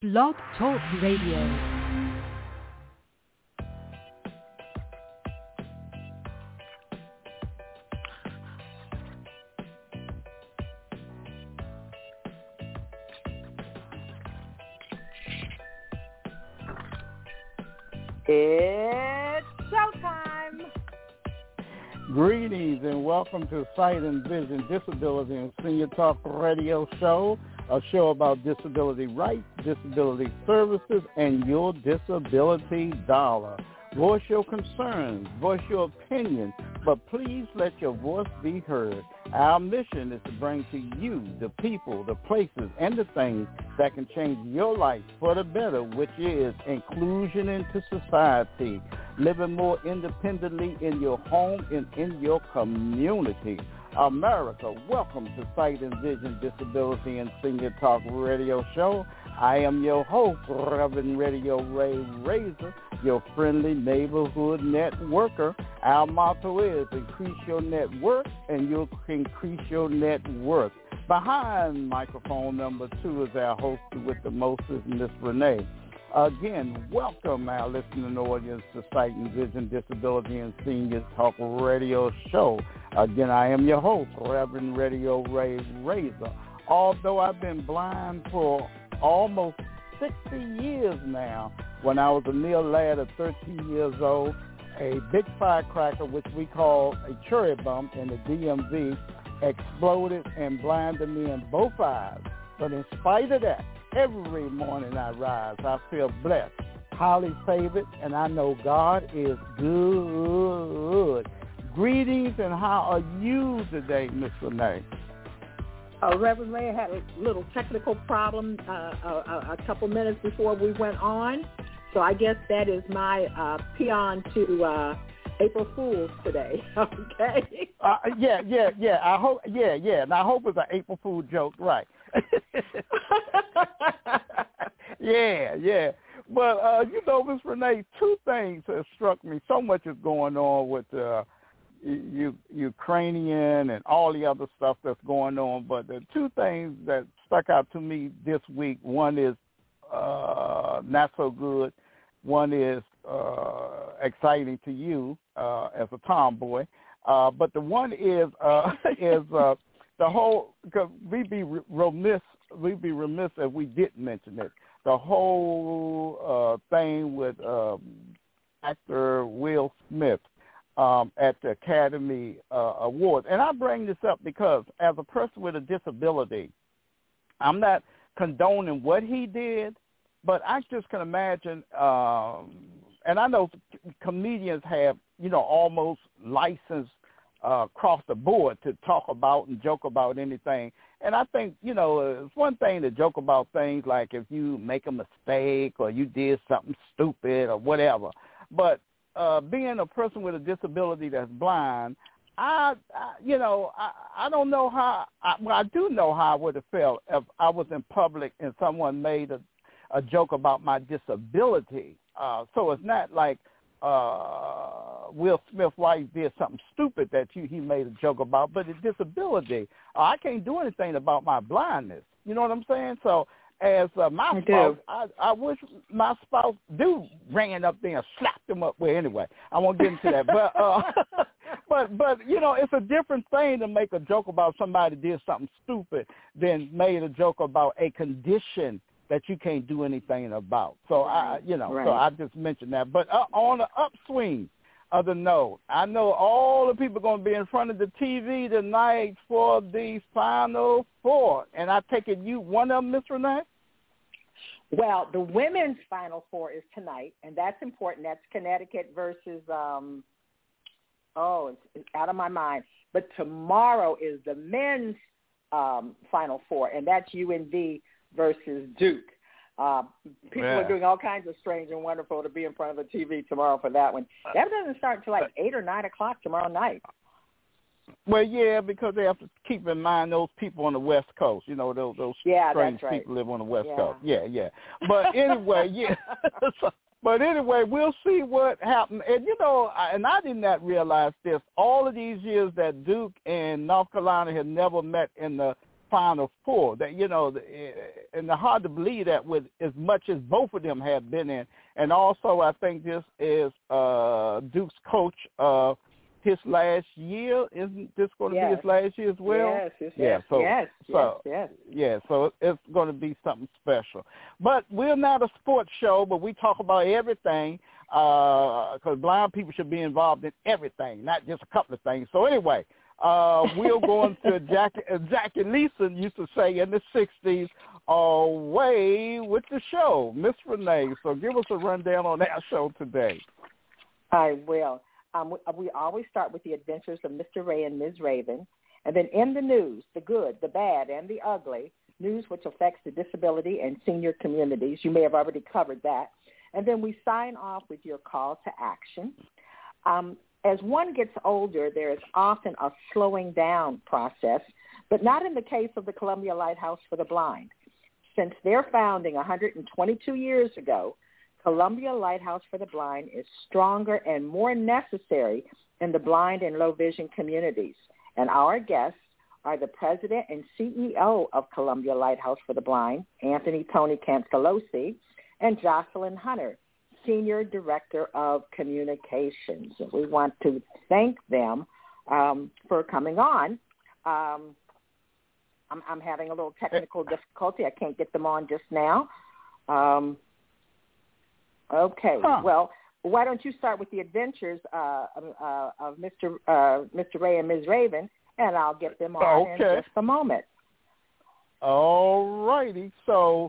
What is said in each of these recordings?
Blog Talk Radio. It's showtime. Greetings and welcome to Sight and Vision Disability and Senior Talk Radio Show, a show about disability rights, disability services, and your disability dollar. Voice your concerns, voice your opinions, but please let your voice be heard. Our mission is to bring to you the people, the places, and the things that can change your life for the better, which is inclusion into society, living more independently in your home and in your community. America, welcome to Sight and Vision Disability and Senior Talk Radio Show. I am your host, Reverend Radio Ray Razor, your friendly neighborhood networker. Our motto is increase your network and you'll increase your net worth. Behind microphone number 2 is our host with the most, is Miss Renee. Again, welcome our listening audience to Sight and Vision Disability and Senior Talk Radio Show. Again, I am your host, Reverend Radio Ray Razor. Although I've been blind for almost 60 years now, when I was a mere lad of 13 years old, a big firecracker, which we call a cherry bomb in the DMV, exploded and blinded me in both eyes. But in spite of that, every morning I rise, I feel blessed, highly favored, and I know God is good. Greetings, and how are you today, Miss Renee? Reverend Ray had a little technical problem a couple minutes before we went on, so I guess that is my peon to April Fool's today. Okay. Yeah. I hope. Yeah. And I hope it's an April Fool joke, right? Yeah. But Miss Renee, two things have struck me. So much is going on with Ukrainian and all the other stuff that's going on, but the two things that stuck out to me this week, one is not so good, one is exciting to you as a tomboy, but the one is the whole, because we'd be remiss if we didn't mention it, the whole thing with actor Will Smith at the Academy Awards. And I bring this up because as a person with a disability, I'm not condoning what he did, but I just can imagine, and I know comedians have, almost licensed across the board to talk about and joke about anything. And I think, it's one thing to joke about things like if you make a mistake or you did something stupid or whatever. But being a person with a disability that's blind, I don't know how. I do know how I would have felt if I was in public and someone made a joke about my disability. So it's not like Will Smith's wife did something stupid that he made a joke about, but his disability. I can't do anything about my blindness. You know what I'm saying? So as my spouse, I wish my spouse ran up there and slapped him up. Well, anyway, I won't get into that. But it's a different thing to make a joke about somebody did something stupid than made a joke about a condition that you can't do anything about. So right. So I just mentioned that. But on the upswing of the note, I know all the people are going to be in front of the TV tonight for the Final Four. And I take it you one of them, Miss Renee? Well, the women's Final Four is tonight, and that's important. That's Connecticut versus, it's out of my mind. But tomorrow is the men's Final Four, and that's UNV versus Duke. People are doing all kinds of strange and wonderful to be in front of the TV tomorrow for that one. That doesn't start until like 8 or 9 o'clock tomorrow night. Well, yeah, because they have to keep in mind those people on the West Coast. Those strange people live on the West Coast. Yeah. But anyway, But anyway, we'll see what happens. And, and I did not realize this. All of these years that Duke and North Carolina had never met in the Final Four. That and it's hard to believe that with as much as both of them have been in. And also, I think this is Duke's coach his last year. Isn't this going to be his last year as well? Yes. So it's going to be something special. But we're not a sports show, but we talk about everything because blind people should be involved in everything, not just a couple of things. So anyway, we're going to Jackie Leeson used to say in the 60s, away with the show. Miss Renee, so give us a rundown on our show today. I will. We always start with the adventures of Mr. Ray and Ms. Raven, and then in the news, the good, the bad, and the ugly, news which affects the disability and senior communities. You may have already covered that. And then we sign off with your call to action. As one gets older, there is often a slowing down process, but not in the case of the Columbia Lighthouse for the Blind. Since their founding 122 years ago, Columbia Lighthouse for the Blind is stronger and more necessary in the blind and low vision communities. And our guests are the president and CEO of Columbia Lighthouse for the Blind, Anthony Tony Cancalosi, and Jocelyn Hunter, Senior Director of Communications. And we want to thank them for coming on. I'm having a little technical difficulty. I can't get them on just now. Okay. Well, why don't you start with the adventures of Mr. Ray and Ms. Raven, and I'll get them on in just a moment. All righty. So,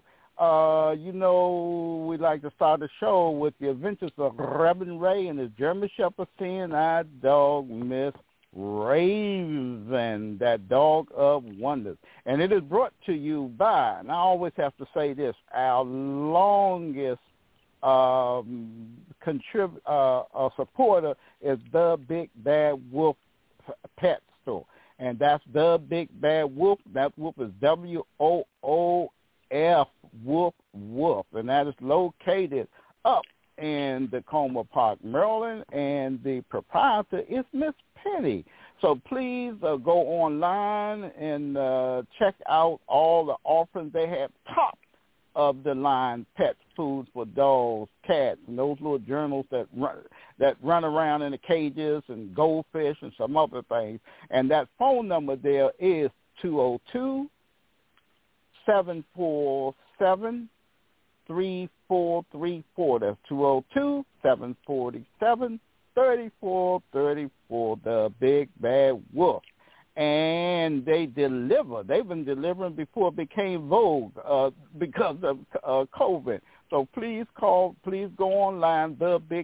we like to start the show with the adventures of Reverend Ray and his German Shepherd seeing-eye dog, Miss Raven, that dog of wonders. And it is brought to you by, and I always have to say this, our longest supporter is the Big Bad Wolf Pet Store. And that's the Big Bad Wolf. That wolf is WOOF, Wolf. And that is located up in Tacoma Park, Maryland. And the proprietor is Miss Penny. So please go online and check out all the offerings they have. Top of the line pet foods for dogs, cats, and those little journals that run around in the cages and goldfish and some other things. And that phone number there is 202-747-3434. That's 202-747-3434, the Big Bad Wolf. And they deliver. They've been delivering before it became vogue because of COVID. So please go online,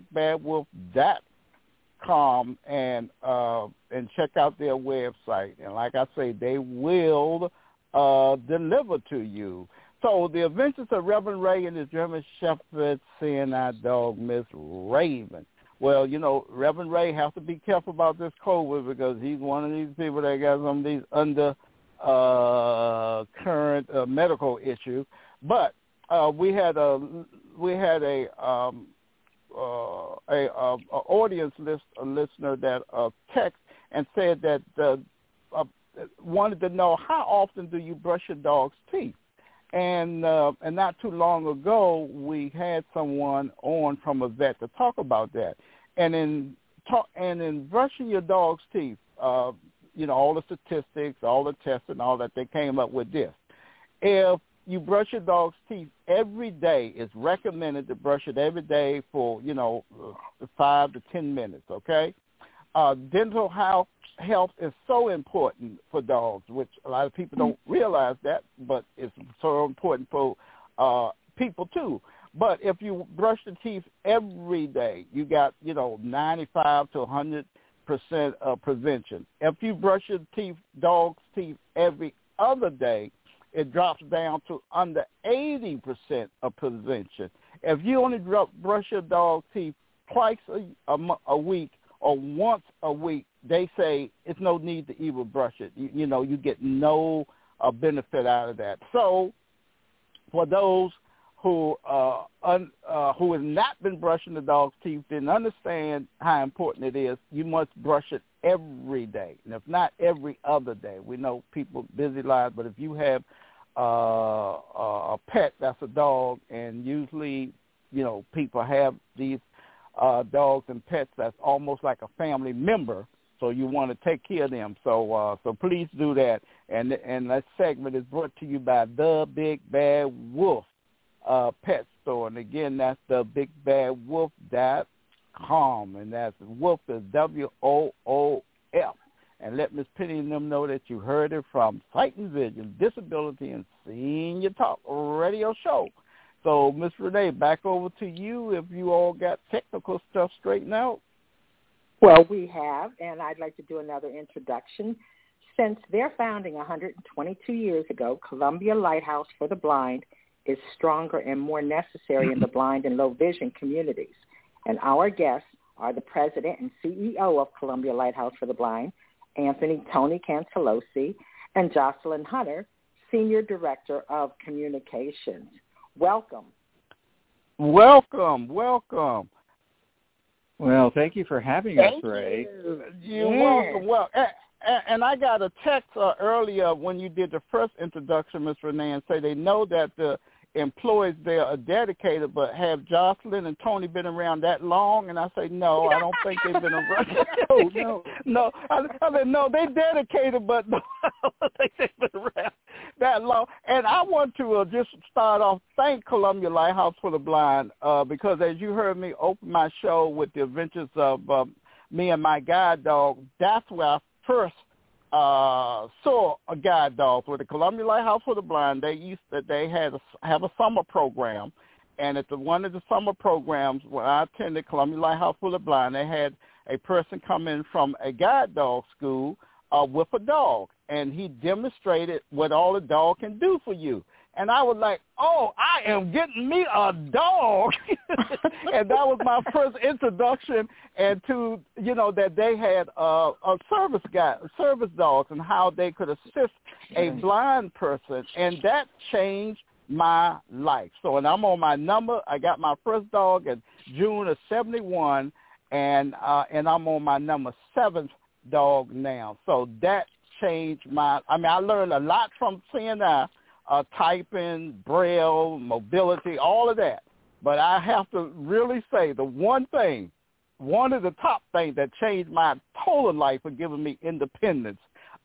thebigbadwolf.com, and check out their website. And like I say, they will deliver to you. So the adventures of Reverend Ray and his German Shepherd seeing-eye dog, Miss Raven. Well, Reverend Ray has to be careful about this COVID because he's one of these people that got some of these current medical issues. But we had a audience listener that text and said that wanted to know, how often do you brush your dog's teeth? And not too long ago, we had someone on from a vet to talk about that. And in brushing your dog's teeth, all the statistics, all the tests and all that, they came up with this. If you brush your dog's teeth every day, it's recommended to brush it every day for, 5 to 10 minutes, okay? Dental health is so important for dogs, which a lot of people don't realize that, but it's so important for people too. But if you brush the teeth every day, you got, 95 to 100% of prevention. If you brush your dog's teeth every other day, it drops down to under 80% of prevention. If you only brush your dog's teeth twice a week or once a week, they say it's no need to even brush it. You get no benefit out of that. So for those who who has not been brushing the dog's teeth didn't understand how important it is, you must brush it every day, and if not every other day. We know people busy lives, but if you have a pet that's a dog, and usually, people have these dogs and pets that's almost like a family member, so you want to take care of them. So please do that. And that segment is brought to you by The Big Bad Wolf Pet Store. And again, that's thebigbadwolf.com. And that's Wolf is WOOF. And let Miss Penny and them know that you heard it from Sight and Vision, Disability, and Senior Talk Radio Show. So, Miss Renee, back over to you if you all got technical stuff straightened out. Well, we have, and I'd like to do another introduction. Since their founding 122 years ago, Columbia Lighthouse for the Blind is stronger and more necessary in the blind and low vision communities. And our guests are the president and CEO of Columbia Lighthouse for the Blind, Tony Cancelosi, and Jocelyn Hunter, Senior Director of Communications. Welcome. Welcome. Well, thank you for having us, Ray. You're welcome. Well, and I got a text earlier when you did the first introduction, Ms. Renee, and say they know that the employees there are dedicated, but have Jocelyn and Tony been around that long? And I say, no, I don't think they've been around. No. I said, no, they dedicated, but no, I don't think they've been around that long. And I want to just start off, thank Columbia Lighthouse for the Blind, because as you heard me open my show with the adventures of me and my guide dog, that's where I first saw a guide dog for the Columbia Lighthouse for the Blind. They have a summer program, and at one of the summer programs when I attended Columbia Lighthouse for the Blind, they had a person come in from a guide dog school with a dog, and he demonstrated what all a dog can do for you. And I was like, oh, I am getting me a dog. And that was my first introduction, and to, that they had a service dogs and how they could assist a blind person. And that changed my life. So, and I'm on my number. I got my first dog in June of 1971, and I'm on my number 7th dog now. So that changed I learned a lot from CNI. Typing, Braille, mobility, all of that. But I have to really say one of the top things that changed my total life and giving me independence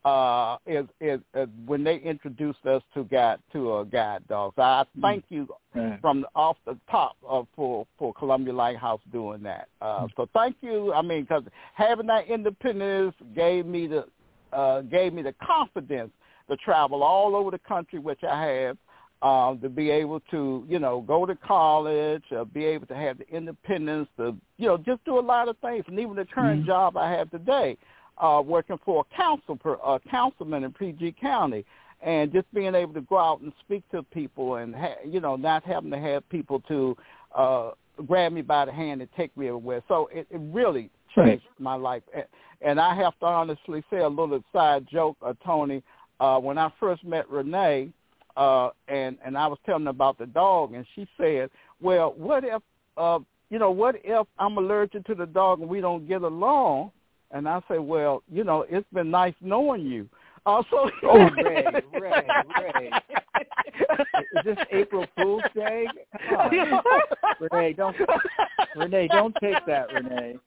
is when they introduced us to a guide dog. So I thank you from off the top for Columbia Lighthouse doing that. So thank you. Because having that independence gave me the confidence to travel all over the country, which I have, to be able to, go to college, be able to have the independence to, just do a lot of things. And even the current job I have today, working for a councilman in PG County, and just being able to go out and speak to people and, not having to have people to grab me by the hand and take me everywhere. So it really changed my life. And I have to honestly say a little side joke, Tony. When I first met Renee, and I was telling her about the dog, and she said, well, what if I'm allergic to the dog and we don't get along? And I say, well, it's been nice knowing you. Ray. Is this April Fool's Day? Come on. Renee, don't take that, Renee.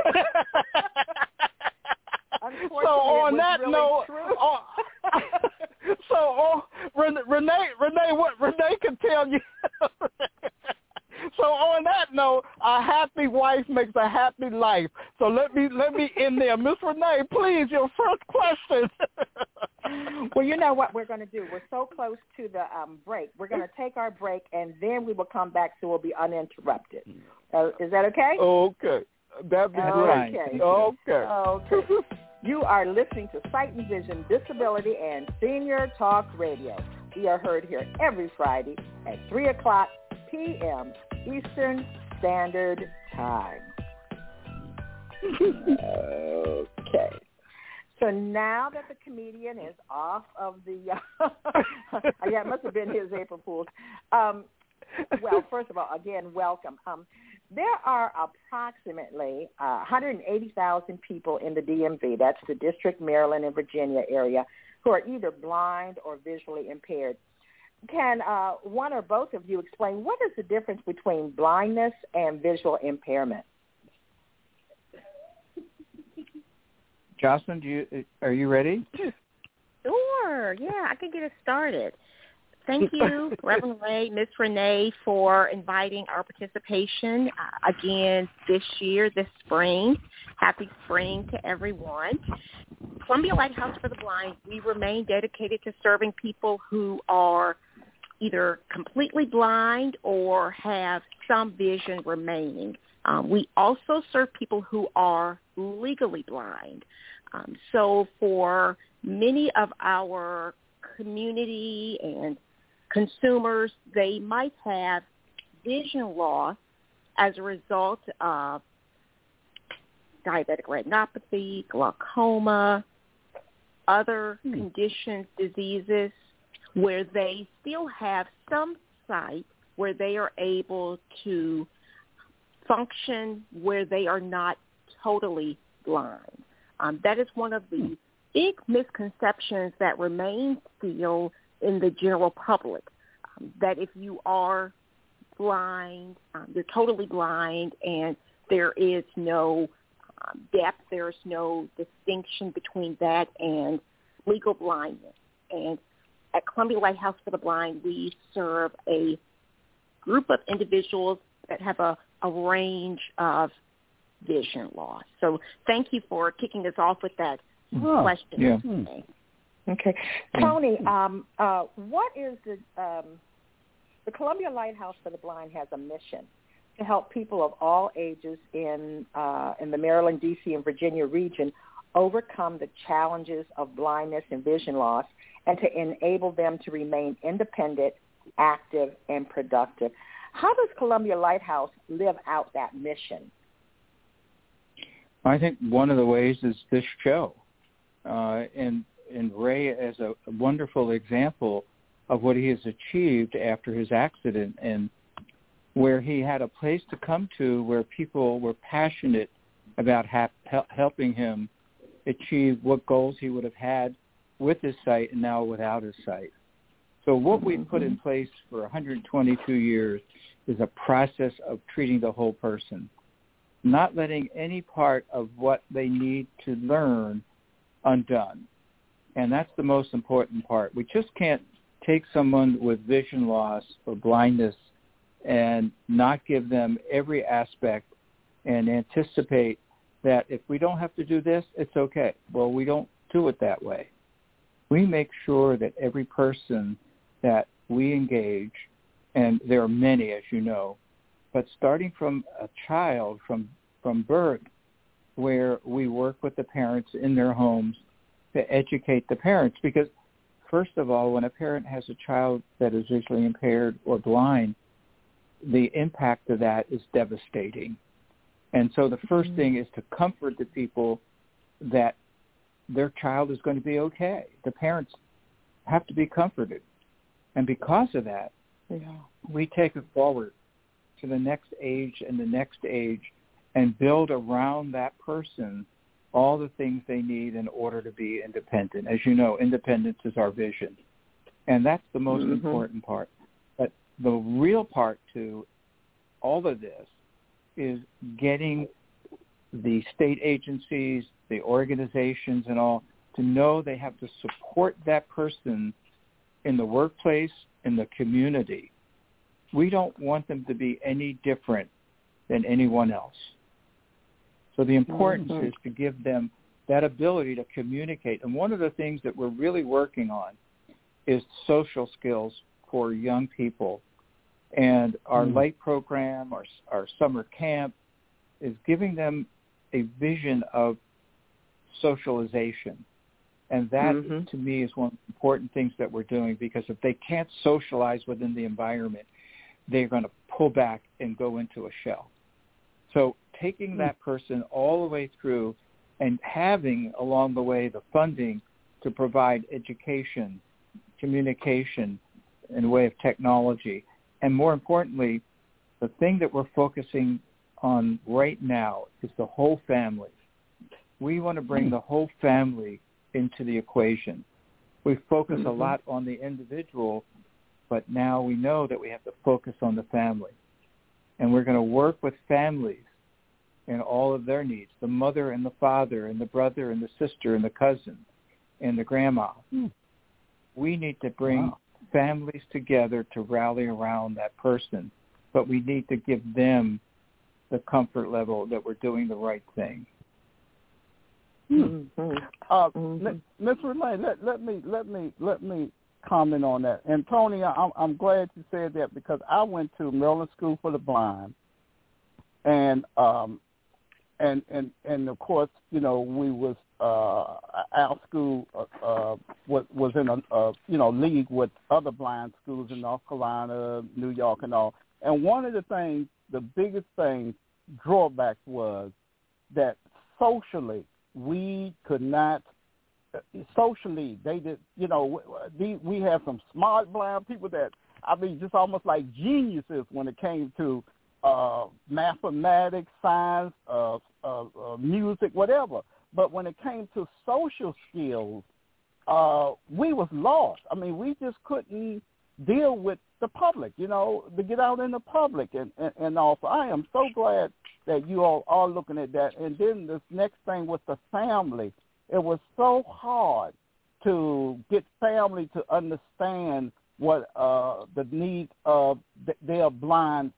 So on that really note, Renee, what Renee can tell you. So on that note, a happy wife makes a happy life. So let me end there, Miss Renee. Please, your first question. Well, you know what we're going to do. We're so close to the break. We're going to take our break, and then we will come back, so we'll be uninterrupted. Is that okay? Okay. That'd be great. Okay. You are listening to Sight and Vision, Disability, and Senior Talk Radio. We are heard here every Friday at 3 o'clock p.m. Eastern Standard Time. Okay. So now that the comedian is off of the, it must have been his April Fool's. Well, first of all, again, welcome. There are approximately 180,000 people in the DMV, that's the District, Maryland, and Virginia area, who are either blind or visually impaired. Can one or both of you explain what is the difference between blindness and visual impairment? Jocelyn, are you ready? Sure. Yeah, I can get us started. Thank you, Reverend Ray, Miss Renee, for inviting our participation again this year, this spring. Happy spring to everyone. Columbia Lighthouse for the Blind, we remain dedicated to serving people who are either completely blind or have some vision remaining. We also serve people who are legally blind. So for many of our community and consumers, they might have vision loss as a result of diabetic retinopathy, glaucoma, other conditions, diseases, where they still have some sight where they are able to function, where they are not totally blind. That is one of the big misconceptions that remain still in the general public, that if you are blind, you're totally blind, and there is no depth, there's no distinction between that and legal blindness. And at Columbia Lighthouse for the Blind, we serve a group of individuals that have a range of vision loss. So thank you for kicking us off with that question. Yeah. Okay. Tony, what is the Columbia Lighthouse for the Blind has a mission to help people of all ages in the Maryland, D.C., and Virginia region overcome the challenges of blindness and vision loss and to enable them to remain independent, active, and productive. How does Columbia Lighthouse live out that mission? I think one of the ways is this show. And Ray is a wonderful example of what he has achieved after his accident, and where he had a place to come to where people were passionate about helping him achieve what goals he would have had with his sight and now without his sight. So what we've put in place for 122 years is a process of treating the whole person, not letting any part of what they need to learn undone. And that's the most important part. We just can't take someone with vision loss or blindness and not give them every aspect and anticipate that if we don't have to do this, it's okay. Well, we don't do it that way. We make sure that every person that we engage, and there are many, as you know, but starting from a child, from birth, where we work with the parents in their homes to educate the parents. Because, first of all, when a parent has a child that is visually impaired or blind, the impact of that is devastating. And so the first thing is to comfort the people that their child is going to be okay. The parents have to be comforted. And because of that, we take it forward to the next age and the next age and build around that person all the things they need in order to be independent. As you know, independence is our vision. And that's the most important part. But the real part to all of this is getting the state agencies, the organizations and all, to know they have to support that person in the workplace, in the community. We don't want them to be any different than anyone else. So the importance is to give them that ability to communicate. And one of the things that we're really working on is social skills for young people. And our light program, our summer camp, is giving them a vision of socialization. And that, to me, is one of the important things that we're doing, because if they can't socialize within the environment, they're going to pull back and go into a shell. So taking that person all the way through and having along the way the funding to provide education, communication in the way of technology, And more importantly, the thing that we're focusing on right now is the whole family. We want to bring the whole family into the equation. We focus a lot on the individual, but now we know that we have to focus on the family. And we're going to work with families and all of their needs, the mother and the father and the brother and the sister and the cousin and the grandma. We need to bring families together to rally around that person, but we need to give them the comfort level that we're doing the right thing. Ms. Renee, let me comment on that. And Tony, I'm glad you said that because I went to Maryland School for the Blind, and of course, you know, we was our school was in a league with other blind schools in North Carolina, New York, and all. And one of the things, the biggest thing, drawback was that socially we could not. Socially, they did. You know, we have some smart blind people that, I mean, just almost like geniuses when it came to mathematics, science, music, whatever. But when it came to social skills, we was lost. I mean, we just couldn't deal with the public, you know, to get out in the public and all. So I am so glad that you all are looking at that. And then this next thing with the family, it was so hard to get family to understand what the needs of their blind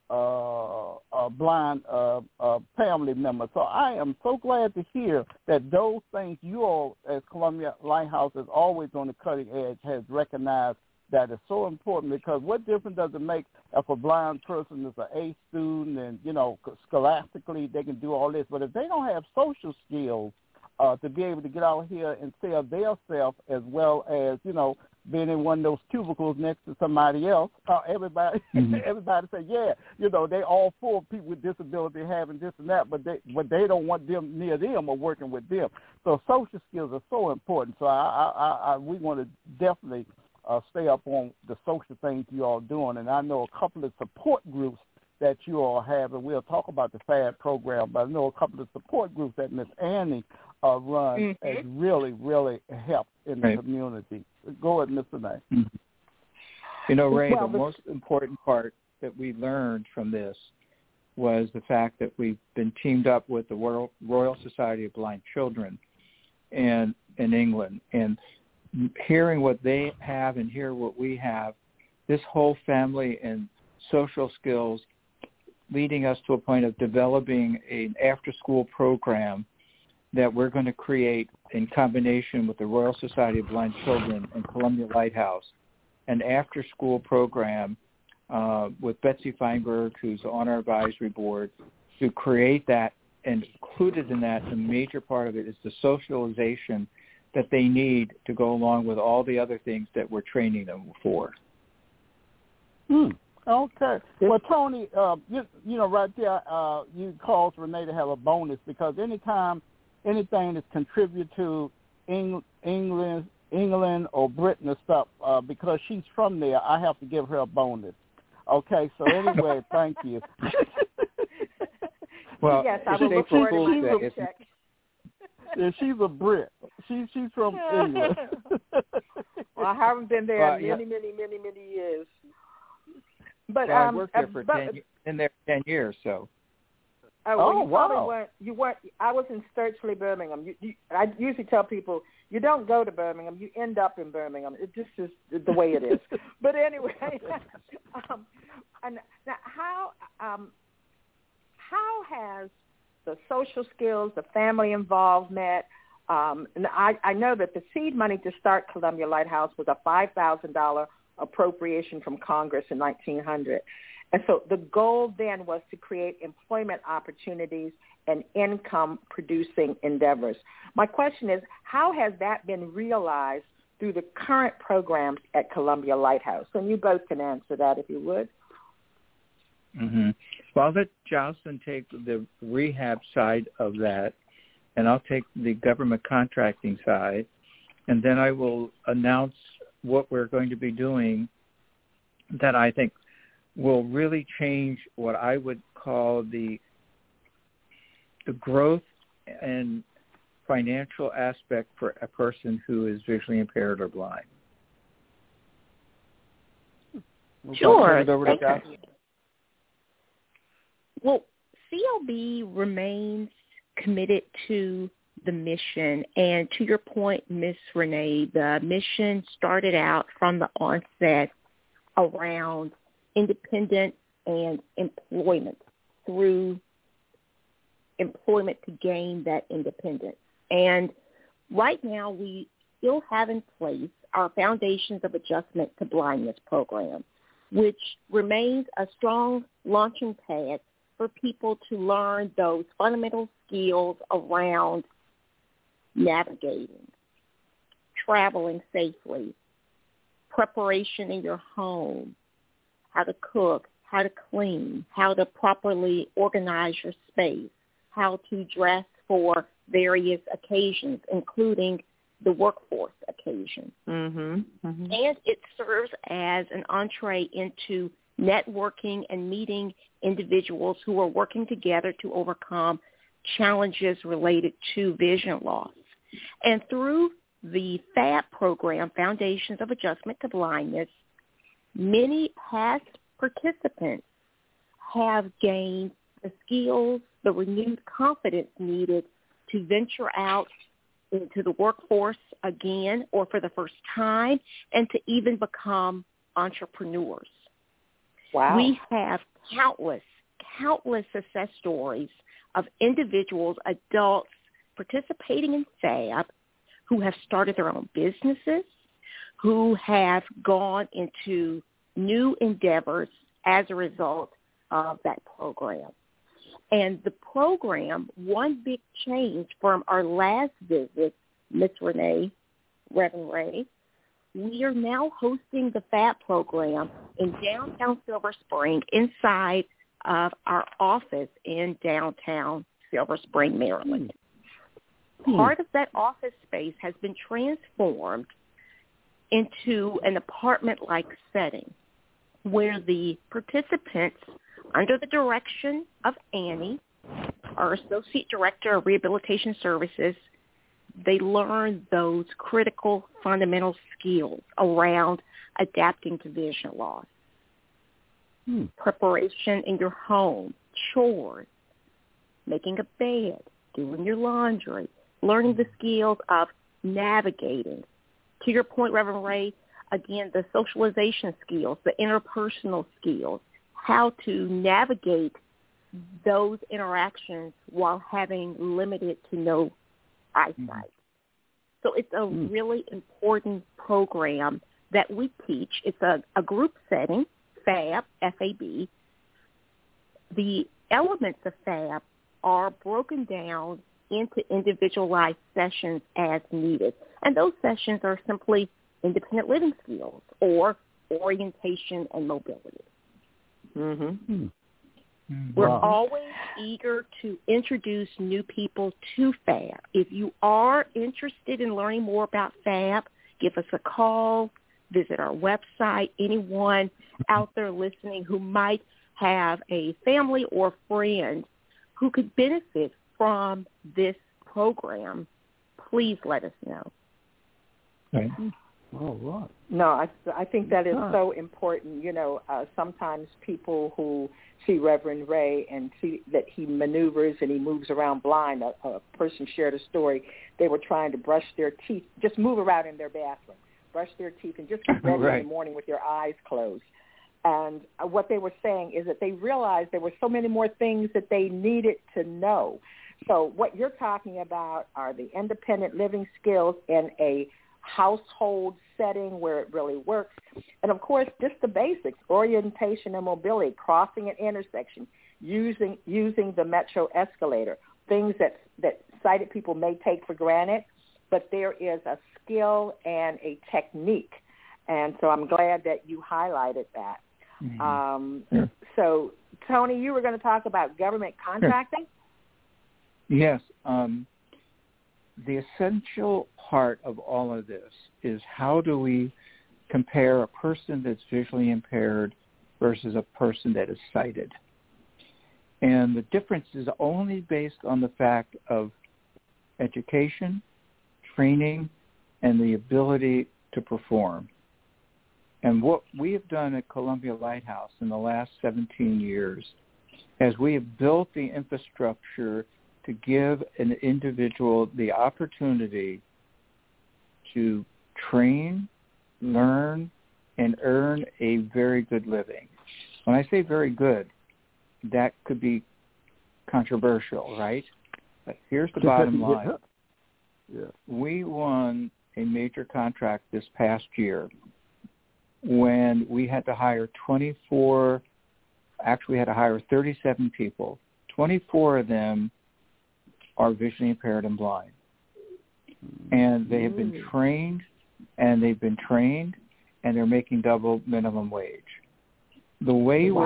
family members. So I am so glad to hear that those things you all, as Columbia Lighthouse, is always on the cutting edge, has recognized that is so important, because what difference does it make if a blind person is an A student and, you know, scholastically they can do all this, but if they don't have social skills to be able to get out here and sell their self, as well as, you know, being in one of those cubicles next to somebody else, everybody say, yeah, you know, they all for people with disability having this and that, but they don't want them near them or working with them. So social skills are so important. So we want to definitely stay up on the social things you all doing. And I know a couple of support groups that you all have, and we'll talk about the FAD program, but I know a couple of support groups that Miss Annie runs has really, really helped in the community. Go ahead, Mr. Nay. You know, Ray, the most important part that we learned from this was the fact that we've been teamed up with the Royal Society of Blind Children in England. And hearing what they have and hear what we have, this whole family and social skills leading us to a point of developing an after-school program that we're going to create in combination with the Royal Society of Blind Children and Columbia Lighthouse, an after-school program with Betsy Feinberg, who's on our advisory board, to create that. And included in that, a major part of it is the socialization that they need to go along with all the other things that we're training them for. Okay. Well, Tony, you know, right there, you caused Renee to have a bonus, because anytime anything that's contributed to England or Britain or stuff, because she's from there, I have to give her a bonus. Okay, so anyway, thank you. Well, yes, I will look forward to my book check. Yeah, she's a Brit. She's from England. Well, I haven't been there in many years. But I worked there for 10 years, so. Oh, wow! You weren't. I was in Sturchley, Birmingham. I usually tell people you don't go to Birmingham; you end up in Birmingham. It just is the way it is. But anyway, and now how has the social skills, the family involvement? And I know that the seed money to start Columbia Lighthouse was a $5,000 appropriation from Congress in 1900. And so the goal then was to create employment opportunities and income-producing endeavors. My question is, how has that been realized through the current programs at Columbia Lighthouse? And you both can answer that if you would. Mm-hmm. Well, I'll let Jocelyn take the rehab side of that, and I'll take the government contracting side, and then I will announce what we're going to be doing that I think will really change what I would call the growth and financial aspect for a person who is visually impaired or blind. Sure. Thank you. Well, CLB remains committed to the mission. And to your point, Ms. Renee, the mission started out from the onset around independence and employment, through employment to gain that independence. And right now we still have in place our Foundations of Adjustment to Blindness program, which remains a strong launching pad for people to learn those fundamental skills around navigating, traveling safely, preparation in your home, how to cook, how to clean, how to properly organize your space, how to dress for various occasions, including the workforce occasion. And it serves as an entree into networking and meeting individuals who are working together to overcome challenges related to vision loss. And through the FAB program, Foundations of Adjustment to Blindness, many past participants have gained the skills, the renewed confidence needed to venture out into the workforce again or for the first time, and to even become entrepreneurs. Wow. We have countless success stories of individuals, adults participating in FAB who have started their own businesses, who have gone into new endeavors as a result of that program. And the program, one big change from our last visit, Ms. Renee, Reverend Ray, we are now hosting the FAB program in downtown Silver Spring inside of our office in downtown Silver Spring, Maryland. Part of that office space has been transformed into an apartment-like setting where the participants, under the direction of Annie, our Associate Director of Rehabilitation Services, they learn those critical fundamental skills around adapting to vision loss. Preparation in your home, chores, making a bed, doing your laundry, learning the skills of navigating. To your point, Reverend Ray, again, the socialization skills, the interpersonal skills, how to navigate those interactions while having limited to no eyesight. So it's a really important program that we teach. It's a group setting, FAB, F-A-B. The elements of FAB are broken down into individualized sessions as needed. And those sessions are simply independent living skills or orientation and mobility. We're always eager to introduce new people to FAB. If you are interested in learning more about FAB, give us a call, visit our website. Anyone out there listening who might have a family or friend who could benefit from this program, please let us know. All right. No, I think that is so important. You know, sometimes people who see Reverend Ray and see that he maneuvers and he moves around blind, a person shared a story. They were trying to brush their teeth, just move around in their bathroom, brush their teeth, and just get ready in the morning with their eyes closed. And what they were saying is that they realized there were so many more things that they needed to know. So what you're talking about are the independent living skills in a household setting where it really works. And, of course, just the basics, orientation and mobility, crossing an intersection, using the metro escalator, things that sighted people may take for granted, but there is a skill and a technique. And so I'm glad that you highlighted that. So, Tony, you were going to talk about government contracting? Yes. The essential part of all of this is how do we compare a person that's visually impaired versus a person that is sighted. And the difference is only based on the fact of education, training, and the ability to perform. And what we have done at Columbia Lighthouse in the last 17 years is we have built the infrastructure to give an individual the opportunity to train, learn, and earn a very good living. When I say very good, that could be controversial, right? But here's the bottom line. Yeah. We won a major contract this past year when we had to hire 37 people. 24 of them are visually impaired and blind. And they have been trained, and they're making double minimum wage. The way we're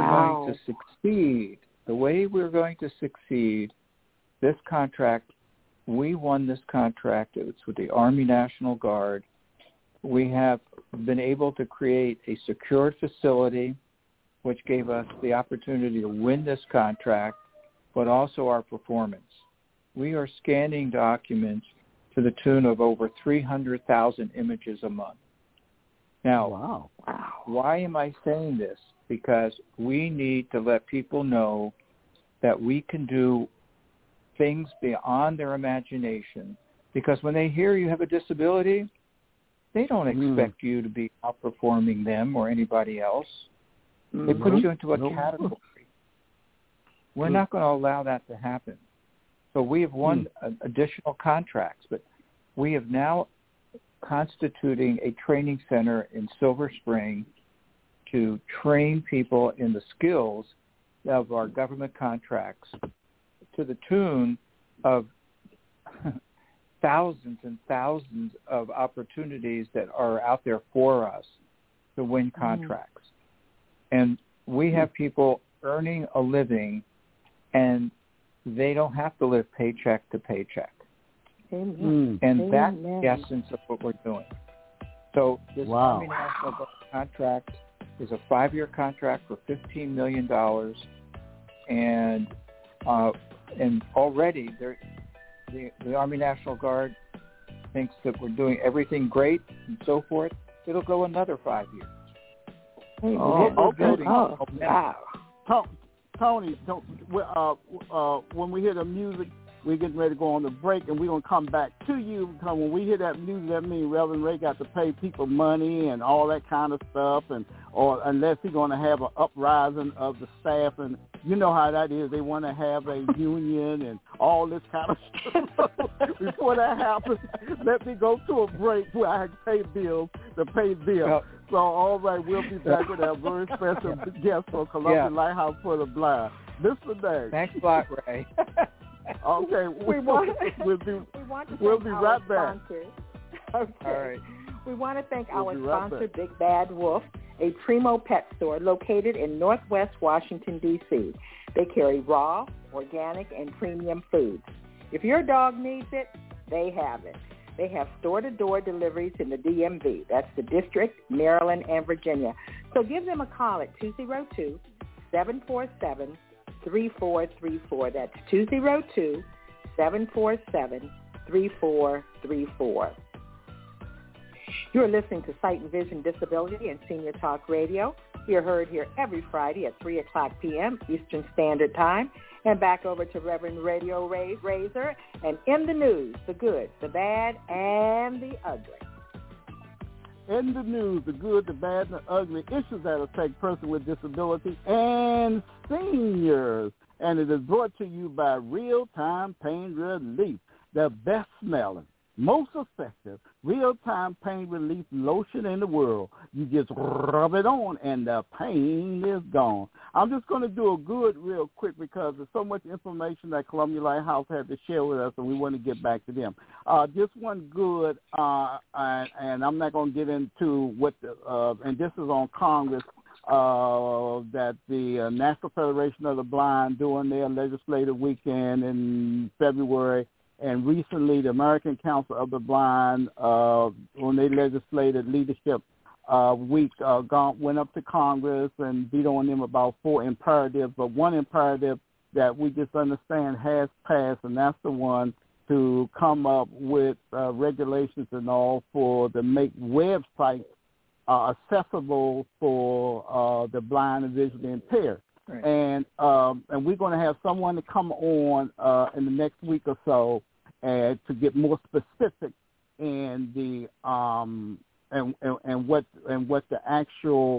going to succeed, this contract, we won this contract. It's with the Army National Guard. We have been able to create a secured facility, which gave us the opportunity to win this contract, but also our performance. We are scanning documents to the tune of over 300,000 images a month. Now, why am I saying this? Because we need to let people know that we can do things beyond their imagination. Because when they hear you have a disability, they don't expect you to be outperforming them or anybody else. They put you into a category. We're not going to allow that to happen. So we have won additional contracts, but we have now constituting a training center in Silver Spring to train people in the skills of our government contracts to the tune of thousands and thousands of opportunities that are out there for us to win contracts. And we have people earning a living, and they don't have to live paycheck to paycheck. And that's the essence of what we're doing. So this Army National Guard contract is a 5-year contract for $15 million, and already the Army National Guard thinks that we're doing everything great and so forth. It'll go another 5 years. Tony, when we hear the music, we're getting ready to go on the break, and we're going to come back to you. Because when we hear that music, that means Reverend Ray got to pay people money and all that kind of stuff, or unless he's going to have an uprising of the staff. And you know how that is. They want to have a union and all this kind of stuff. Before that happens, let me go to a break where I can pay bills to pay bills. So, all right, we'll be back with our very special guest from Columbia Lighthouse for the Blind. Mr. Day. Thanks a lot, Ray. Okay, we'll be right back. Okay. All right. We want to thank our sponsor, Big Bad Wolf, a primo pet store located in Northwest Washington, D.C. They carry raw, organic, and premium foods. If your dog needs it, they have it. They have store-to-door deliveries in the DMV. That's the District, Maryland, and Virginia. So give them a call at 202-747-3434. That's 202-747-3434. You're listening to Sight and Vision Disability and Senior Talk Radio. You're heard here every Friday at 3 o'clock p.m. Eastern Standard Time. And back over to Reverend Radio Razor. And in the news, the good, the bad, and the ugly. In the news, the good, the bad, and the ugly issues that affect persons with disabilities and seniors. And it is brought to you by Real-Time Pain Relief, the best-smelling, most effective real-time pain relief lotion in the world. You just rub it on and the pain is gone. I'm just going to do a good real quick because there's so much information that Columbia Lighthouse had to share with us, and we want to get back to them. Just one good, and I'm not going to get into what, and this is on Congress, that the National Federation of the Blind doing their legislative weekend in February. And recently, the American Council of the Blind, on their legislative leadership week went up to Congress and beat on them about 4 imperatives, but one imperative that we just understand has passed, and that's the one to come up with regulations and all for to make websites accessible for the blind and visually impaired. Right. And we're going to have someone to come on in the next week or so to get more specific in the and what the actual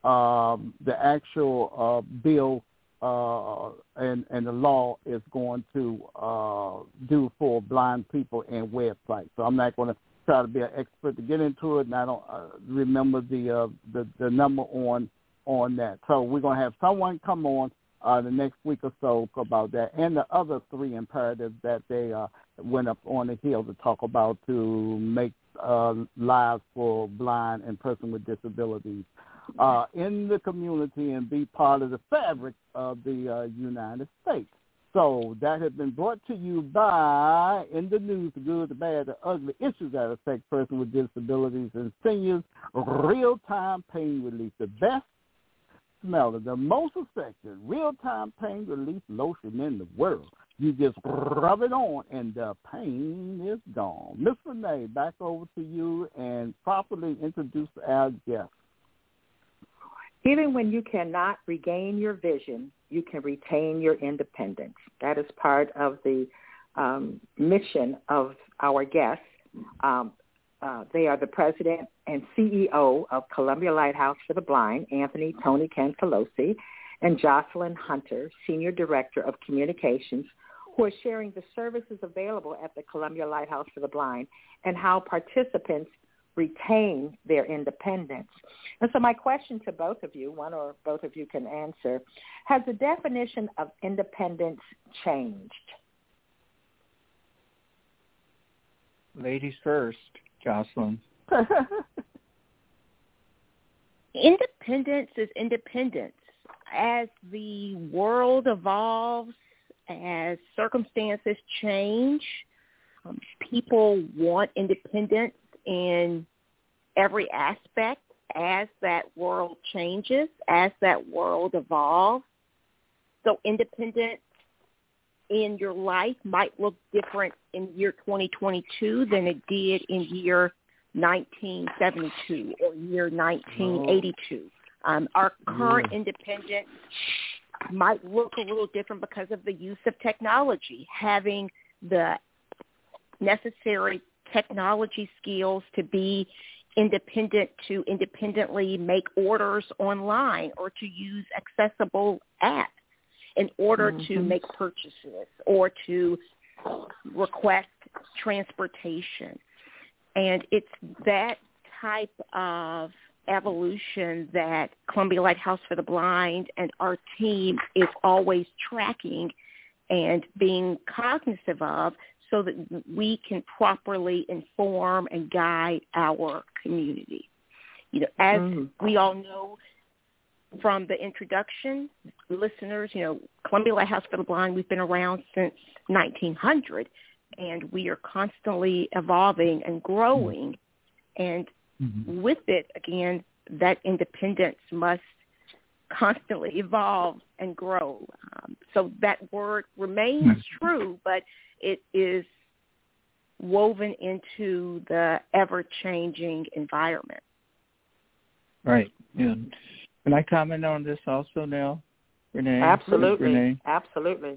bill and the law is going to do for blind people and websites. So I'm not going to try to be an expert to get into it, and I don't remember the number on that. So we're going to have someone come on the next week or so about that, and the other 3 imperatives that they went up on the Hill to talk about to make lives for blind and person with disabilities in the community and be part of the fabric of the United States. So that has been brought to you by In the News, the Good, the Bad, the Ugly, Issues that affect persons with disabilities and seniors, real-time pain relief, the best smeller, the most effective real-time pain relief lotion in the world. You just rub it on and the pain is gone. Ms. Renee, back over to you and properly introduce our guest. Even when you cannot regain your vision, you can retain your independence. That is part of the mission of our guests. They are the president and CEO of Columbia Lighthouse for the Blind, Anthony Tony Cancelosi, and Jocelyn Hunter, Senior Director of Communications, who are sharing the services available at the Columbia Lighthouse for the Blind and how participants retain their independence. And so my question to both of you, one or both of you can answer, has the definition of independence changed? Ladies first, Jocelyn. Independence is independence. As the world evolves, as circumstances change, people want independence in every aspect as that world changes, as that world evolves. So independence in your life might look different in year 2022 than it did in year 1972 or year 1982. Our current independence might look a little different because of the use of technology, having the necessary technology skills to be independent, to independently make orders online or to use accessible apps in order to make purchases or to request transportation. And it's that type of evolution that Columbia Lighthouse for the Blind and our team is always tracking and being cognizant of so that we can properly inform and guide our community. You know, as we all know from the introduction, listeners, you know, Columbia Lighthouse for the Blind, we've been around since 1900, and we are constantly evolving and growing. And with it, again, that independence must constantly evolve and grow. So that word remains true, but it is woven into the ever-changing environment. Right. Yeah. Can I comment on this also now, Renee? Absolutely. Renee? Absolutely.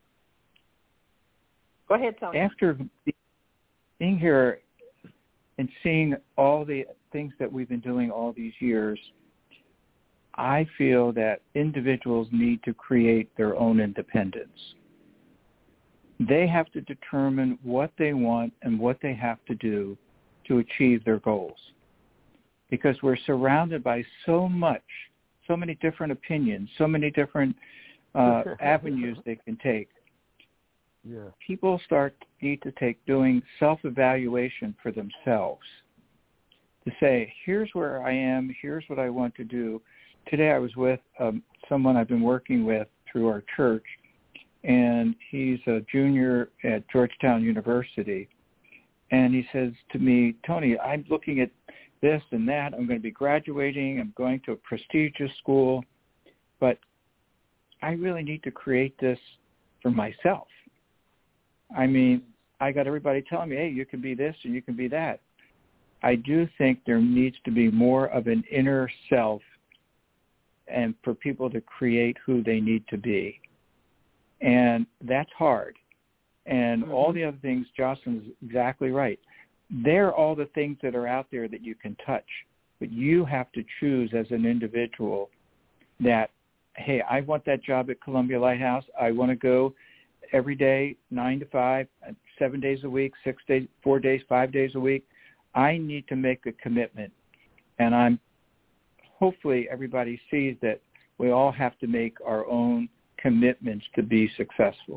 Go ahead, Tony. After being here and seeing all the things that we've been doing all these years, I feel that individuals need to create their own independence. They have to determine what they want and what they have to do to achieve their goals. Because we're surrounded by so many different opinions, so many different avenues they can take. Yeah. People need to doing self-evaluation for themselves to say, here's where I am, here's what I want to do. Today I was with someone I've been working with through our church, and he's a junior at Georgetown University. And he says to me, Tony, I'm looking at this and that. I'm going to be graduating. I'm going to a prestigious school. But I really need to create this for myself. I mean, I got everybody telling me, hey, you can be this and you can be that. I do think there needs to be more of an inner self and for people to create who they need to be. And that's hard. And all the other things, Jocelyn's exactly right. They're all the things that are out there that you can touch. But you have to choose as an individual that, hey, I want that job at Columbia Lighthouse. I want to go every day, 9 to 5, 7 days a week, 6 days, 4 days, 5 days a week. I need to make a commitment. And hopefully everybody sees that we all have to make our own commitments to be successful.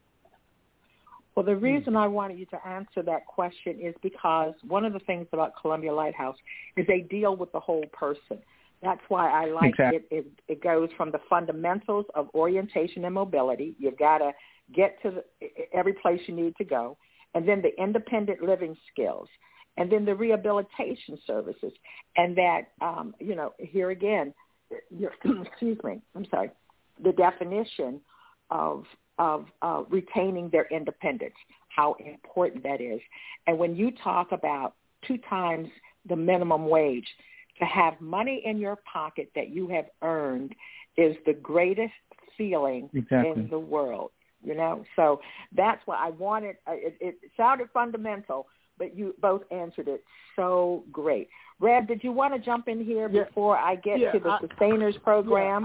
Well, the reason I wanted you to answer that question is because one of the things about Columbia Lighthouse is they deal with the whole person. That's why I like it. It goes from the fundamentals of orientation and mobility. You've got to get to every place you need to go, and then the independent living skills, and then the rehabilitation services, and that, here again, excuse me, I'm sorry, the definition of retaining their independence, how important that is. And when you talk about 2 times the minimum wage, to have money in your pocket that you have earned is the greatest feeling in the world, So that's why I wanted, it sounded fundamental, but you both answered it so great. Rev, did you want to jump in here before I get to the Sustainers program?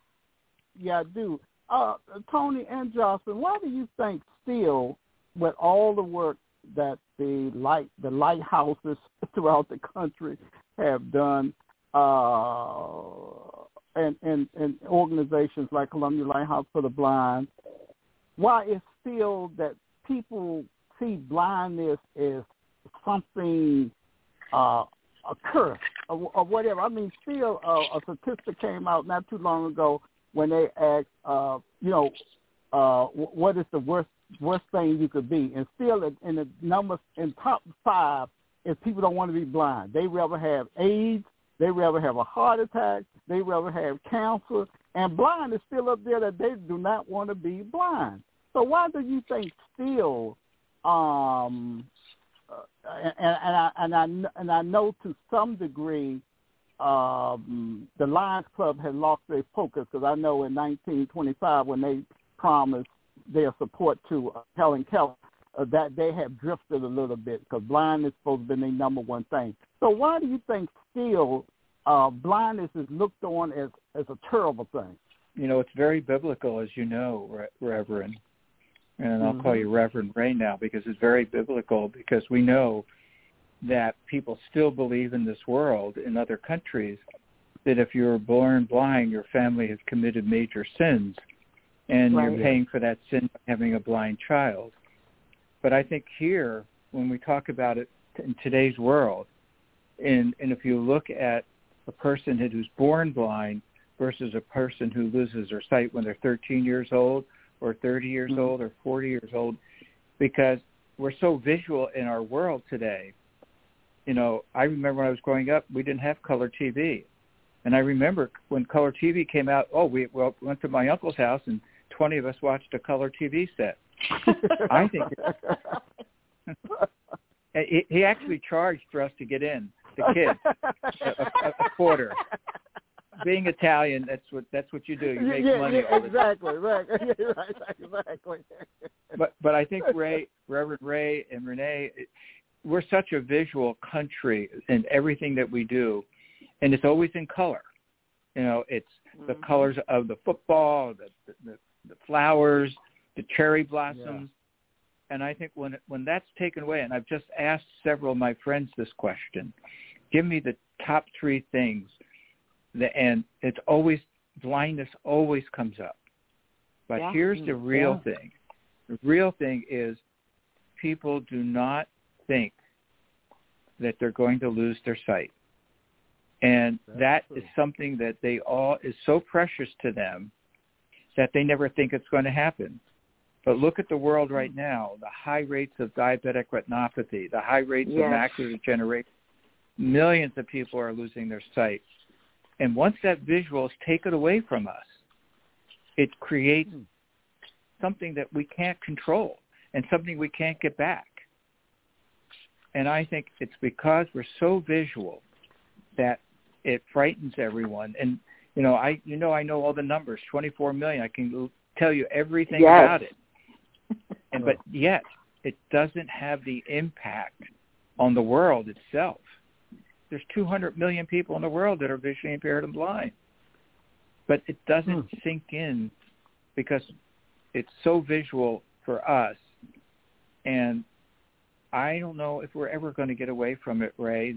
I do. Tony and Jocelyn, why do you think still, with all the work that the lighthouses throughout the country have done, and organizations like Columbia Lighthouse for the Blind, why is still that people see blindness as something, a curse or whatever? I mean, still a statistic came out not too long ago when they asked, what is the worst thing you could be? And still in the numbers in top 5 is people don't want to be blind. They rather have AIDS, they rather have a heart attack, they rather have cancer, and blind is still up there that they do not want to be blind. So why do you think still, and I know to some degree, the Lions Club had lost their focus, because I know in 1925 when they promised their support to Helen Keller, that they have drifted a little bit, because blindness is supposed to be their number one thing. So why do you think still blindness is looked on as a terrible thing? It's very biblical, as you know, Reverend. And I'll call you Reverend Ray now, because it's very biblical, because we know that people still believe in this world, in other countries, that if you're born blind, your family has committed major sins, and you're paying for that sin by having a blind child. But I think here, when we talk about it in today's world, and if you look at a person who's born blind versus a person who loses their sight when they're 13 years old or 30 years old or 40 years old, because we're so visual in our world today. I remember when I was growing up, we didn't have color TV. And I remember when color TV came out, we went to my uncle's house and 20 of us watched a color TV set. I think he actually charged for us to get in, the kids, a quarter. Being Italian, that's what you do. You make money. Exactly, right. Exactly. But I think Reverend Ray and Renee, we're such a visual country in everything that we do, and it's always in color. It's the colors of the football, the flowers, the cherry blossoms. And I think when that's taken away, and I've just asked several of my friends this question, give me the top 3 things, and it's always, blindness always comes up. But here's the real thing. The real thing is people do not think that they're going to lose their sight. And that is something that is so precious to them that they never think it's going to happen. But look at the world right now, the high rates of diabetic retinopathy, the high rates of macular degeneration. millions of people are losing their sight. And once that visual is taken away from us, it creates something that we can't control and something we can't get back. And I think it's because we're so visual that it frightens everyone. And, I know all the numbers, 24 million. I can tell you everything about it. But yet it doesn't have the impact on the world itself. There's 200 million people in the world that are visually impaired and blind. But it doesn't sink in because it's so visual for us. And I don't know if we're ever going to get away from it, Ray.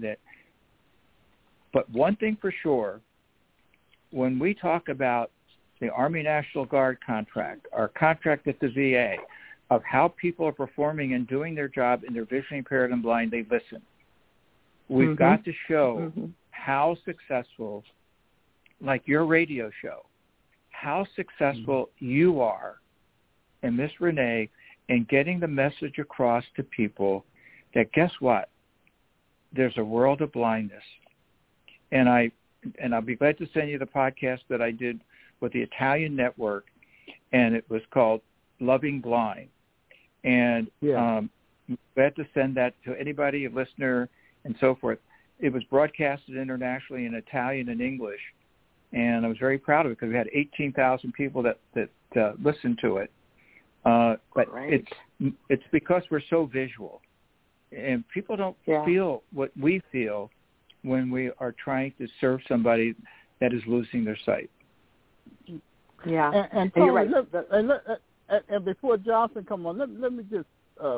But one thing for sure, when we talk about the Army National Guard contract, our contract at the VA, of how people are performing and doing their job and they're visually impaired and blind, they listen. We've got to show how successful, like your radio show, how successful you are, and Miss Renee, in getting the message across to people that, guess what? There's a world of blindness. And I'll be glad to send you the podcast that I did with the Italian network, and it was called Loving Blind. And I'm glad to send that to anybody, a listener, and so forth. It was broadcasted internationally in Italian and English, and I was very proud of it because we had 18,000 people that listened to it. But it's because we're so visual, and people don't feel what we feel when we are trying to serve somebody that is losing their sight. Yeah, and Tony, you're right. And before Johnson come on, let me just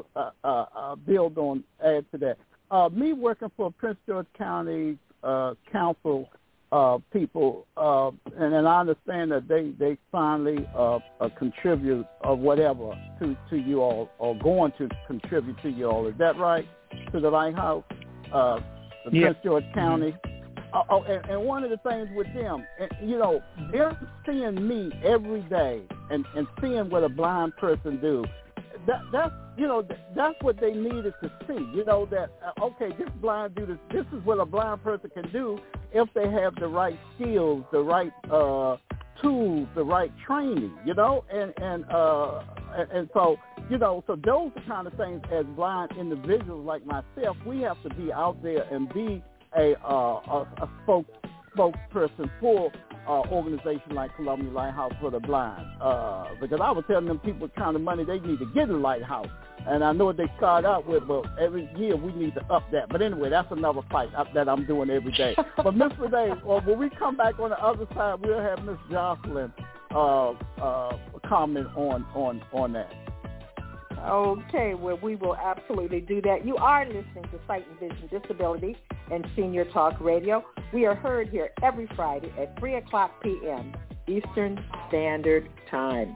build on, add to that. Me working for Prince George County Council people, and then I understand that they finally contribute or whatever to you all, or going to contribute to you all. Is that right? To the Lighthouse, Prince George County. And one of the things with them, they're seeing me every day and seeing what a blind person do. That's what they needed to see. That this blind dude, this is what a blind person can do if they have the right skills, the right tools, the right training. And so so those are kind of things as blind individuals like myself, we have to be out there and be a spokesperson for organization like Columbia Lighthouse for the Blind. Because I was telling them people the kind of money they need to get in the Lighthouse. And I know what they start out with, but every year we need to up that. But anyway, that's another fight that I'm doing every day. But Ms. Renee, when we come back on the other side, we'll have Ms. Jocelyn comment on that. Okay, well, we will absolutely do that. You are listening to Sight and Vision Disability and Senior Talk Radio. We are heard here every Friday at 3 o'clock p.m. Eastern Standard Time.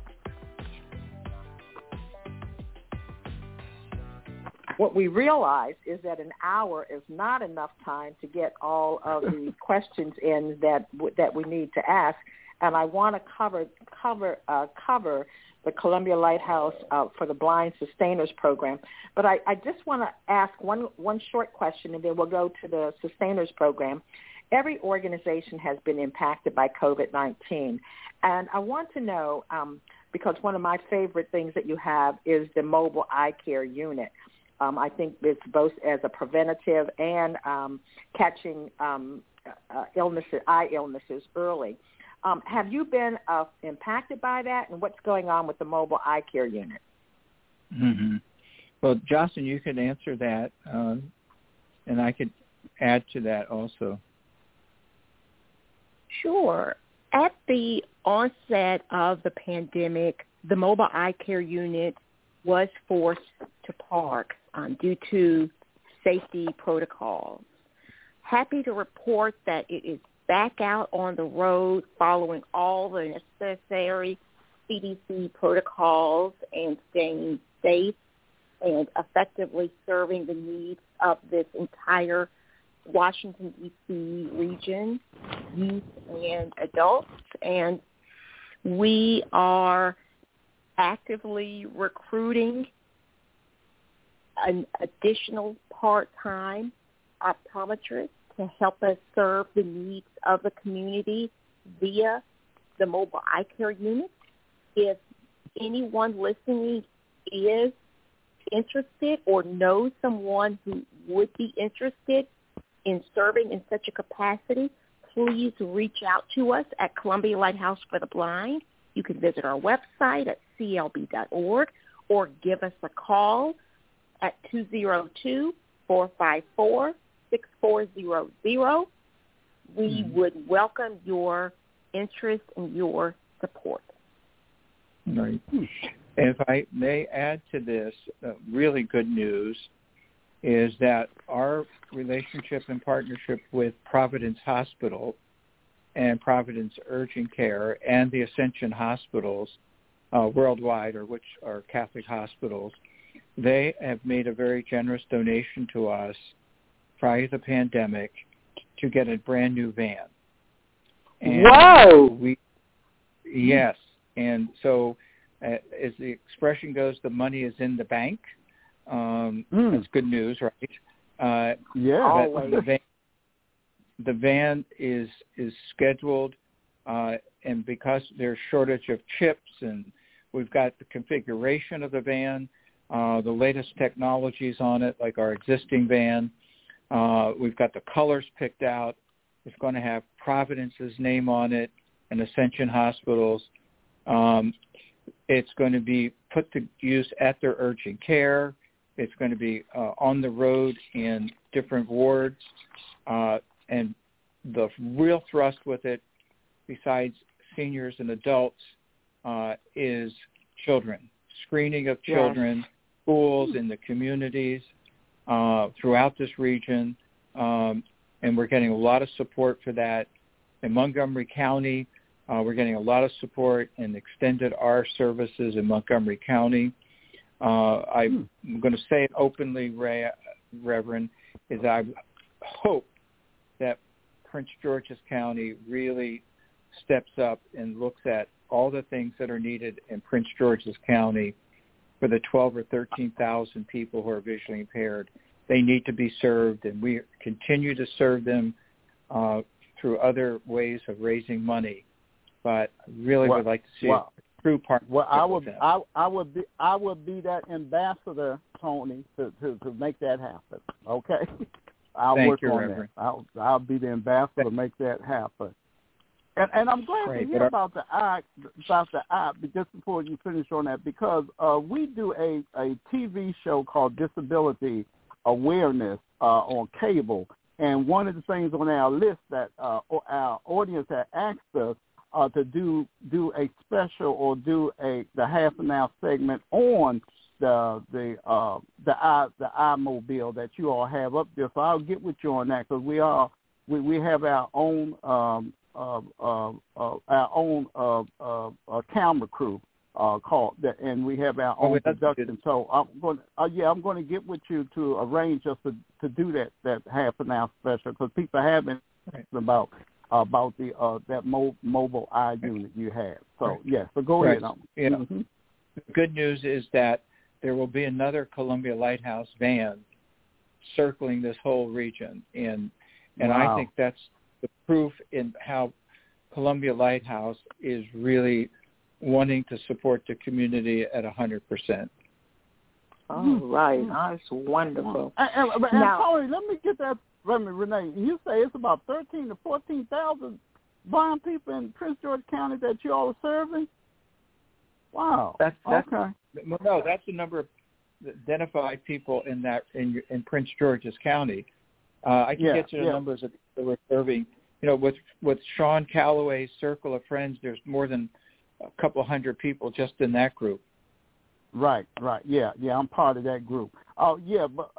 What we realize is that an hour is not enough time to get all of the questions in that we need to ask, and I want to cover the Columbia Lighthouse for the Blind Sustainers Program. But I just want to ask one short question, and then we'll go to the Sustainers Program. Every organization has been impacted by COVID-19, and I want to know, because one of my favorite things that you have is the mobile eye care unit. I think it's both as a preventative and catching eye illnesses early. Have you been impacted by that, and what's going on with the mobile eye care unit? Mm-hmm. Well, Jocelyn, you can answer that, and I could add to that also. Sure. At the onset of the pandemic, the mobile eye care unit was forced to park due to safety protocols. Happy to report that it is back out on the road following all the necessary CDC protocols and staying safe and effectively serving the needs of this entire Washington, D.C. region, youth and adults. And we are actively recruiting an additional part-time optometrists to help us serve the needs of the community via the mobile eye care unit. If anyone listening is interested or knows someone who would be interested in serving in such a capacity, please reach out to us at Columbia Lighthouse for the Blind. You can visit our website at clb.org or give us a call at 202-454-6400. We would welcome your interest and your support. Right. And if I may add to this, really good news is that our relationship and partnership with Providence Hospital and Providence Urgent Care and the Ascension Hospitals worldwide, or which are Catholic hospitals, they have made a very generous donation to us prior to the pandemic to get a brand new van. And Whoa! Yes. And so as the expression goes, the money is in the bank. That's good news, right? Always. The van is scheduled, and because there's shortage of chips, and we've got the configuration of the van, the latest technologies on it, like our existing van. We've got the colors picked out. It's going to have Providence's name on it and Ascension Hospitals. It's going to be put to use at their urgent care. It's going to be on the road in different wards. And the real thrust with it, besides seniors and adults, is children. Screening of children, schools in the communities throughout this region. And we're getting a lot of support for that. In Montgomery County, we're getting a lot of support and extended our services in Montgomery County. I'm going to say it openly, Reverend, is I hope that Prince George's County really steps up and looks at all the things that are needed in Prince George's County for the 12 or 13,000 people who are visually impaired. They need to be served, and we continue to serve them through other ways of raising money. But really would like to see a true partnership. Well, I would be that ambassador, Tony, to make that happen. Okay, I'll work on Reverend. That. I'll be the ambassador to make that happen. And I'm glad to hear about the eye, just before you finish on that, because we do a TV show called Disability Awareness on cable, and one of the things on our list that our audience had asked us to do a special or do the half an hour segment on the iMobile that you all have up there. So I'll get with you on that, because we have our own camera crew called that, and we have our own production. So I'm going to get with you to arrange us to do that half an hour special, because people have been asking about the that mobile eye unit you have. So so go ahead. The good news is that there will be another Columbia Lighthouse van circling this whole region, and I think that's the proof in how Columbia Lighthouse is really wanting to support the community at 100%. All right, that's wonderful. And Tony, let me get that. Renee, you say it's about 13,000 to 14,000 blind people in Prince George County that you all are serving? Wow. That's okay. No, that's the number of identified people in Prince George's County. I can get you the numbers that we're serving. You know, with Sean Calloway's Circle of Friends, there's more than a couple hundred people just in that group. Right. Yeah, I'm part of that group. Oh, yeah, but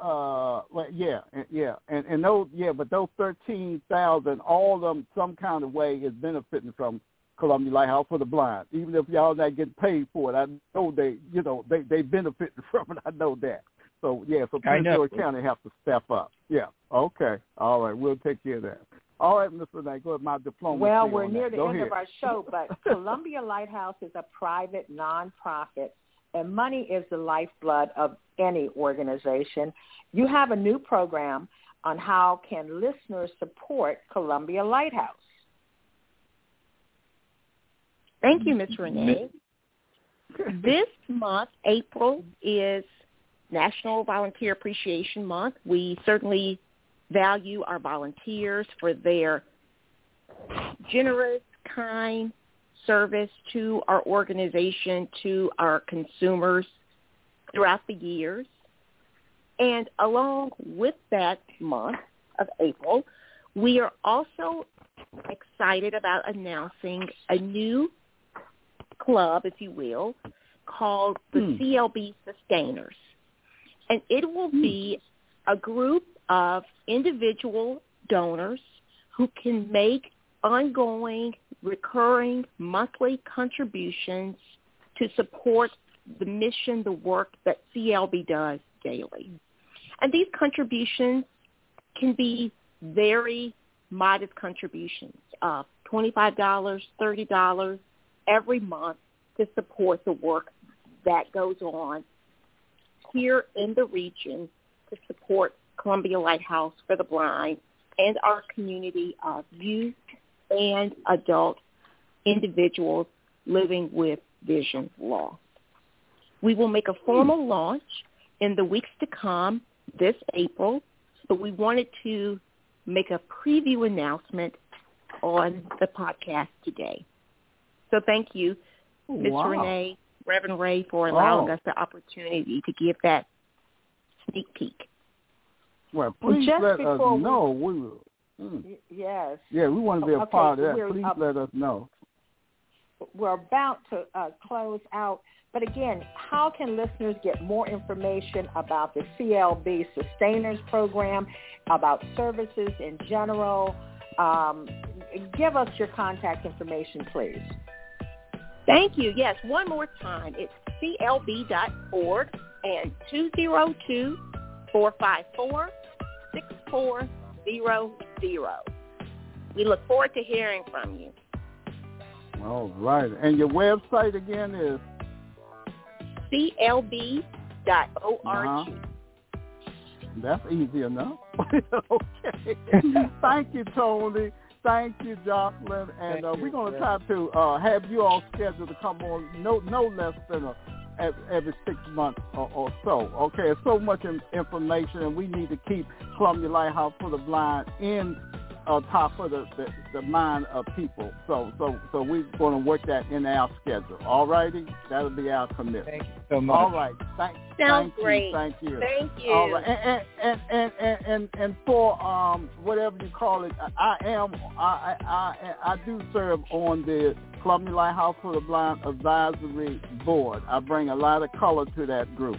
and those, but those 13,000, all of them, some kind of way, is benefiting from Columbia Lighthouse for the Blind. Even if y'all not getting paid for it, I know they benefiting from it. I know that. So Prince George County have to step up. Yeah. Okay. All right. We'll take care of that. All right, Ms. Renee, go ahead. My diplomacy. Well, we're near the end of our show, but Columbia Lighthouse is a private nonprofit, and money is the lifeblood of any organization. You have a new program on how can listeners support Columbia Lighthouse. Thank you, Ms. Renee. This month, April, is National Volunteer Appreciation Month. We certainly value our volunteers for their generous, kind service to our organization, to our consumers throughout the years. And along with that month of April, we are also excited about announcing a new club, if you will, called the CLB Sustainers. And it will be a group of individual donors who can make ongoing, recurring, monthly contributions to support the mission, the work that CLB does daily. And these contributions can be very modest contributions of $25, $30 every month to support the work that goes on here in the region to support Columbia Lighthouse for the Blind and our community of youth and adult individuals living with vision loss. We will make a formal launch in the weeks to come this April, but we wanted to make a preview announcement on the podcast today. So thank you, Ms. Renee, Reverend Ray, for allowing us the opportunity to give that sneak peek. Well, please let us know. We will. Yes. Yeah, we want to be a part of that. Please let us know. We're about to close out. But again, how can listeners get more information about the CLB Sustainers Program, about services in general? Give us your contact information, please. Thank you. Yes, one more time. It's clb.org and 202-454-6400. We look forward to hearing from you. All right. And your website again is? clb.org. That's easy enough. Okay. Thank you, Tony. Thank you, Jocelyn. And we're going to try to have you all scheduled to come on no less than every 6 months or so. Okay, there's so much information, and we need to keep Columbia Lighthouse for the Blind in top of the mind of people. So we're going to work that in our schedule. All righty? That'll be our commitment. Thank you so much. All right. Sounds great. Thank you. Thank you. All right. And for whatever you call it, I do serve on the Columbia Lighthouse for the Blind Advisory Board. I bring a lot of color to that group.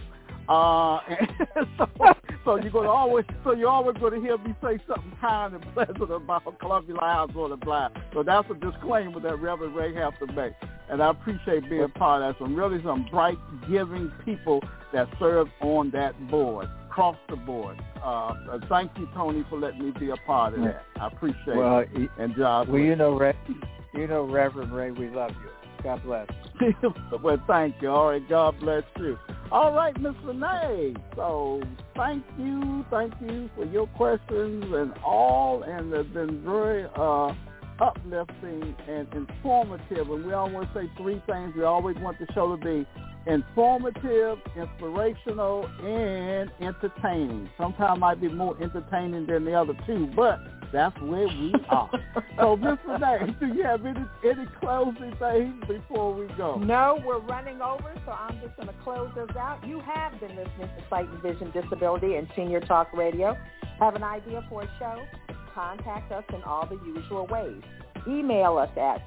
So you're always going to hear me say something kind and pleasant about Columbia Lighthouse for the Blind. So that's a disclaimer that Reverend Ray has to make. And I appreciate being part of that. Some bright, giving people that serve on that board, across the board. Thank you, Tony, for letting me be a part of that. I appreciate it. And Job. Well, Reverend Ray, we love you. God bless. Well, thank you. All right, God bless you. All right, Miss Renee. So thank you for your questions and all, and they've been very uplifting and informative. And we always say three things. We always want the show to be informative, inspirational, and entertaining. Sometimes it might be more entertaining than the other two, but that's where we are. So, Ms. Renee, do you have any closing things before we go? No, we're running over, so I'm just going to close us out. You have been listening to Sight and Vision Disability and Senior Talk Radio. Have an idea for a show? Contact us in all the usual ways. Email us at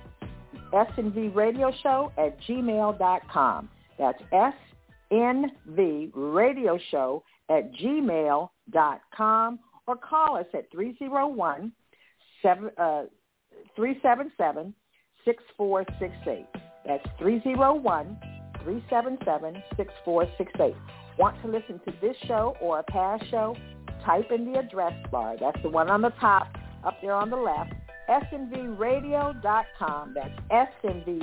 snvradioshow@gmail.com. That's snvradioshow@gmail.com, or call us at 301-377-6468. That's 301-377-6468. Want to listen to this show or a past show? Type in the address bar. That's the one on the top, up there on the left, snvradio.com. That's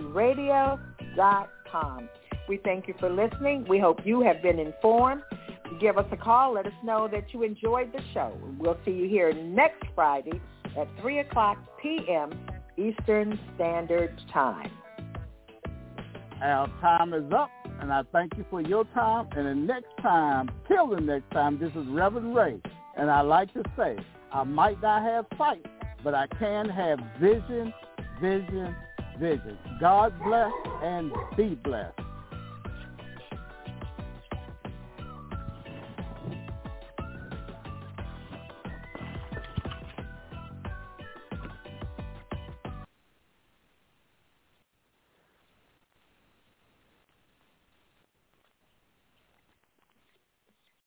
snvradio.com. We thank you for listening. We hope you have been informed. give us a call. Let us know that you enjoyed the show. We'll see you here next Friday at 3 o'clock p.m. Eastern Standard Time. Our time is up, and I thank you for your time. And the next time, till the next time, this is Reverend Ray. And I like to say, I might not have sight, but I can have vision, vision, vision. God bless and be blessed.